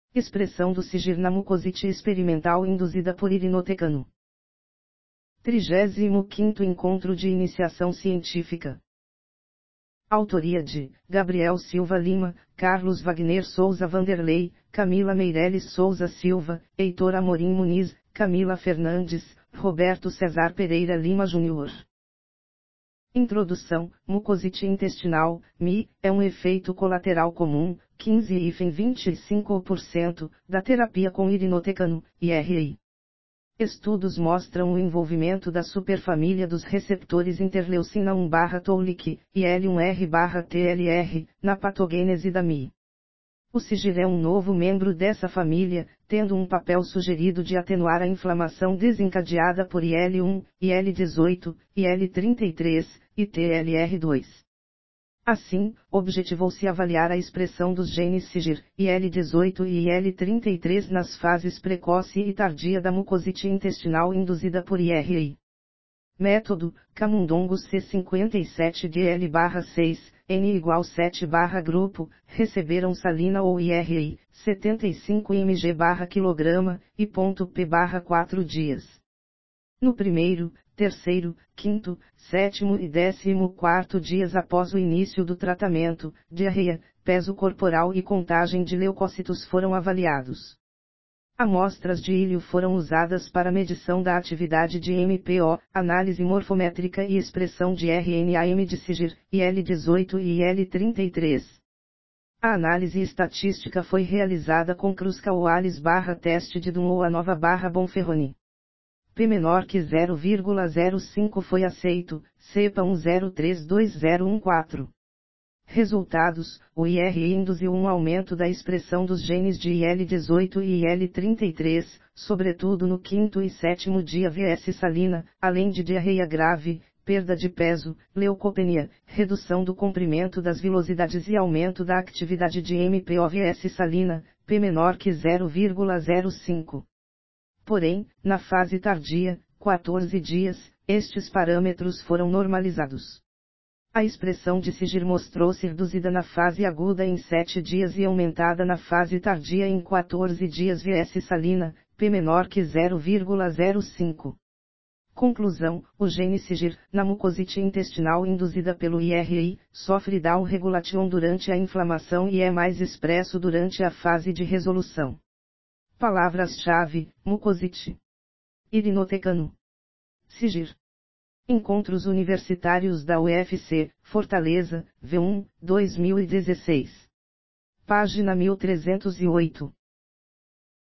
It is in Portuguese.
Expressão do sigir na mucosite experimental induzida por irinotecano. 35º Encontro de Iniciação Científica. Autoria de Gabriel Silva Lima, Carlos Wagner Souza Vanderlei, Camila Meireles Souza Silva, Heitor Amorim Muniz, Camila Fernandes, Roberto Cesar Pereira Lima Júnior. Introdução: mucosite intestinal, MI, é um efeito colateral comum, 15,25%, da terapia com irinotecano, IRI. Estudos mostram o envolvimento da superfamília dos receptores interleucina 1/Toll-like, IL-1R/TLR, na patogênese da MI. O sigir é um novo membro dessa família, tendo um papel sugerido de atenuar a inflamação desencadeada por IL-1, IL-18, IL-33 e TLR2. Assim, objetivou-se avaliar a expressão dos genes sigir, IL-18 e IL-33 nas fases precoce e tardia da mucosite intestinal induzida por IRI. Método: Camundongo C57DL/6, N igual 7/grupo, receberam salina ou IRI, 75 mg/kg, e P/4 dias. No primeiro, terceiro, quinto, sétimo e 14º dias após o início do tratamento, diarreia, peso corporal e contagem de leucócitos foram avaliados. Amostras de íleo foram usadas para medição da atividade de MPO, análise morfométrica e expressão de RNA-M de sigir, IL-18 e IL-33. A análise estatística foi realizada com Kruskal-Wallis/teste de Dumoulin-Bonferroni. P menor que 0,05 foi aceito, CEPA 10320014. Resultados: o IRI induziu um aumento da expressão dos genes de IL-18 e IL-33, sobretudo no quinto e sétimo dia vs salina, além de diarreia grave, perda de peso, leucopenia, redução do comprimento das vilosidades e aumento da atividade de MPO vs salina, P menor que 0,05. Porém, na fase tardia, 14 dias, estes parâmetros foram normalizados. A expressão de sigir mostrou-se reduzida na fase aguda em 7 dias e aumentada na fase tardia em 14 dias vs salina, P menor que 0,05. Conclusão: o gene sigir, na mucosite intestinal induzida pelo IRI, sofre down regulation durante a inflamação e é mais expresso durante a fase de resolução. Palavras-chave: mucosite, irinotecano, sigir. Encontros Universitários da UFC, Fortaleza, V1, 2016. Página 1308.